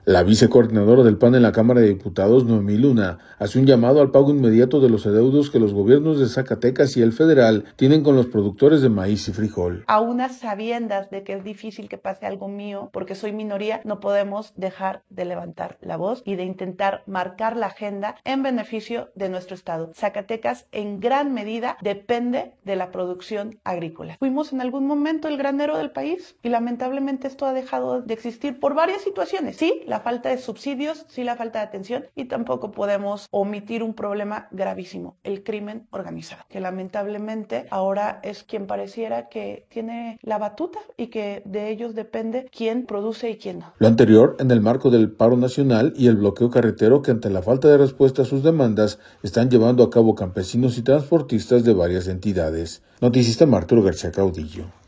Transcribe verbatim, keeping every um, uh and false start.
La vicecoordinadora del P A N en la Cámara de Diputados, Noemí Luna, hace un llamado al pago inmediato de los adeudos que los gobiernos de Zacatecas y el federal tienen con los productores de maíz y frijol. A unas sabiendas de que es difícil que pase algo mío, porque soy minoría, no podemos dejar de levantar la voz y de intentar marcar la agenda en beneficio de nuestro estado. Zacatecas en gran medida depende de la producción agrícola. Fuimos en algún momento el granero del país y lamentablemente esto ha dejado de existir por varias situaciones. Sí, la falta de subsidios, sí la falta de atención, y tampoco podemos omitir un problema gravísimo, el crimen organizado, que lamentablemente ahora es quien pareciera que tiene la batuta y que de ellos depende quién produce y quién no. Lo anterior en el marco del paro nacional y el bloqueo carretero que ante la falta de respuesta a sus demandas están llevando a cabo campesinos y transportistas de varias entidades. Noticista Arturo García Caudillo.